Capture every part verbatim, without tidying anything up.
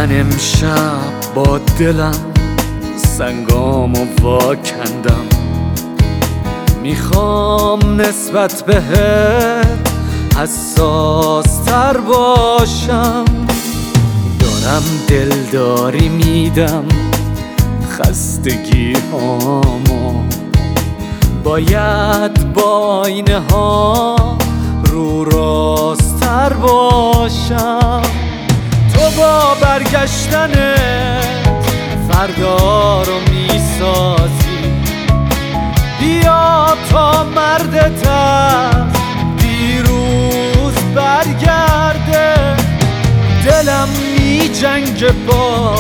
من امشب با دلم سنگامو واکندم، میخوام نسبت بهت حساس تر باشم. دارم دلداری میدم خستگی هامو، باید با اینه ها رو راست تر باشم. تو با برگشتنت فردا رو میسازی، بیا تا مردت از دیروز برگرده. دلم می جنگ با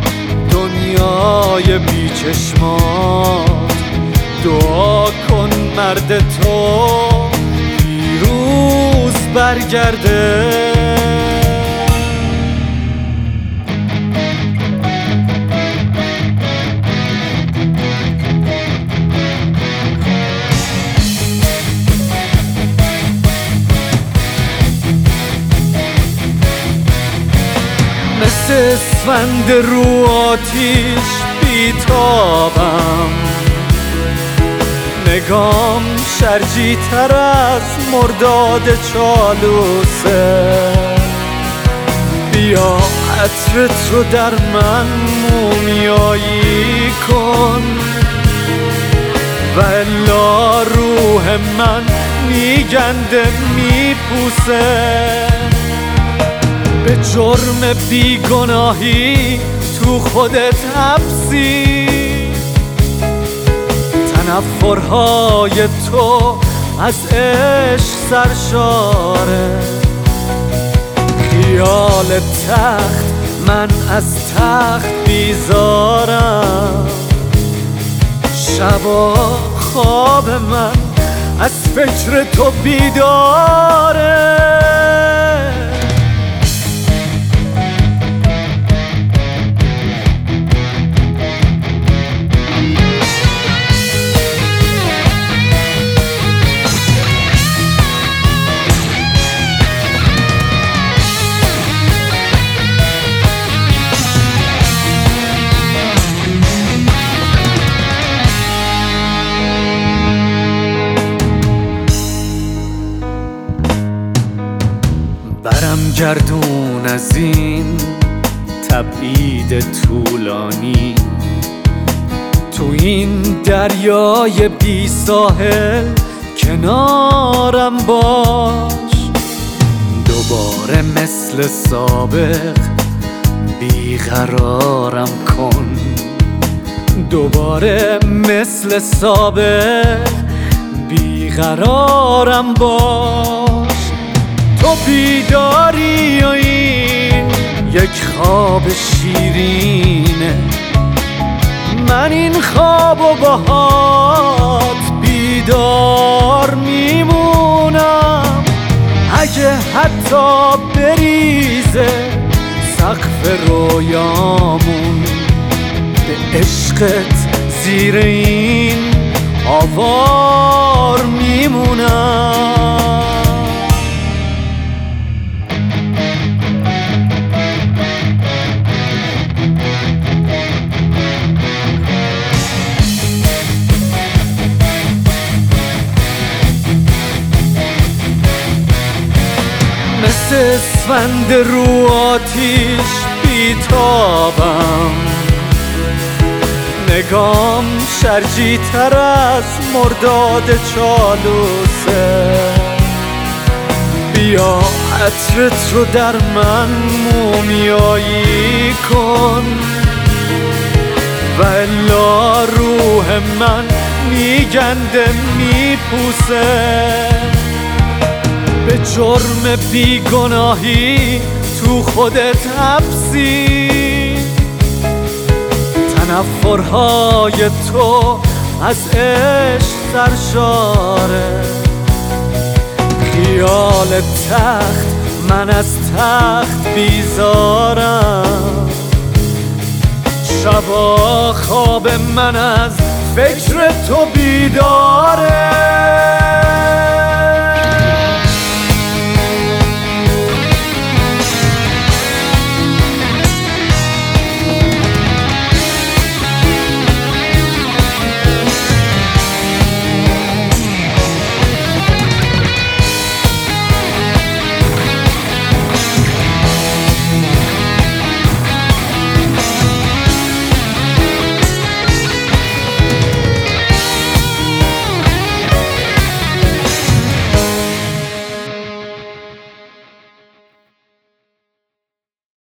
دنیای بی چشمات، دعا کن مرد تو دیروز برگرده. مثل اسفند رو آتیش بیتابم، نگام شرجی تر از مرداد چالوسه. بیا عطرت رو در من مومیایی کن، و الا روح من میگنده میپوسه. به جرم بیگناهی تو خودت حبسی، تنفرهای تو از عشق سرشاره. خیال تخت من از تخت بیزارم، شبا خواب من از فکر تو بیداره. برم گردون از این تبعید طولانی، تو این دریای بی ساحل کنارم باش. دوباره مثل سابق بیقرارم کن، دوباره مثل سابق بیقرارم باش. تو بیداری و این یک خواب شیرینه، من این خواب و باهات بیدار میمونم. اگه حتی بریزه سقف رویامون، به عشقت زیر این آوار میمونم. مثل اسفند رو آتیش بیتابم، نگام شرجی تر از مرداد چالوسه. بیا عطرت رو در من مومیایی کن، و الا روح من میگنده میپوسه. به جرم بیگناهی تو خودت حبسی، تنفرهای تو از عشق سرشاره. خیال تخت من از تخت بیزارم، شبا خواب من از فکر تو بیداره.